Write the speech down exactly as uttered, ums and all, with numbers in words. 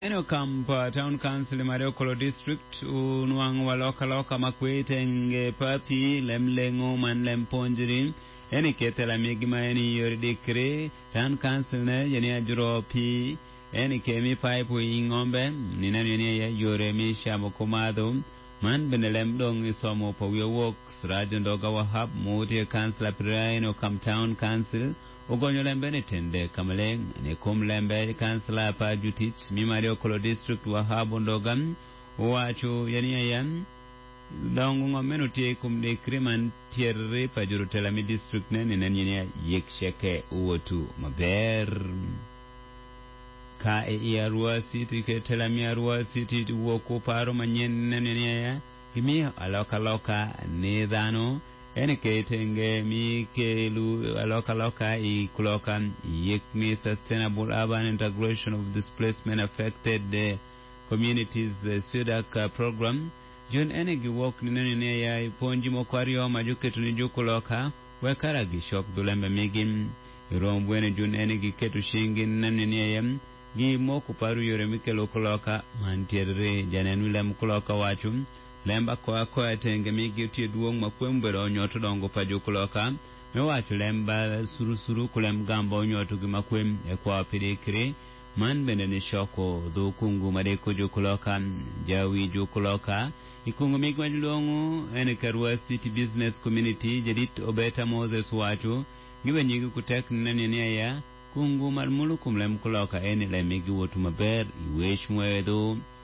Eno kampa town council Mario Kolo district unwang waloka loka makwete nge papi lemlengo man lemponjiri eni ketela migima eni yoridikri town council ne yeni ajuro pi eni kemi pipe ingombe ninani yeni ya yore misha mokumado man benelem dong isomo pa works radio ndoga wahab muti council pira eno kam town council ugonyo lembe ni tende kamaleng ni kum lembe kansala pa jutich mi Mario Kolo district wahabu ndogam uwachu yani yan daungu ngomenu tie kum de kriman tierre pa jurutela mi district ne ni nani yeksheke uwotu maber ka e iarua city ke telami arua city uwoku paro manyen nani ya kimi aloka loka ne dano ene ketenge mi kelu aloka loka i kuloka yekmi sustainable urban integration of displacement affected uh, communities uh, SUDAC uh, program John ene gi wok ni nene ya ponji mokwario majuketu ni jukuloka wekara gi shok dulembe migim rombwene John ene gi ketu shingi nene ya gi moku paru yore mikelo kuloka mantierre janenu lem kuloka wachum lemba kwa kwa tenge migi uti duong makwembero nyoto dongo pa jukuloka mewachu lemba suru suru kulem gambo nyoto gimakwem ekwa pidikiri man bende ni shoko dhu kungu madeko jukuloka jawi jukuloka ikungu migi majulongu ene Karua City Business Community jadit obeta Moses wachu giwe nyigi kutek nani niya ya kungu malmulu kumlem kuloka ene lemigi wotu maber iwesh mwedu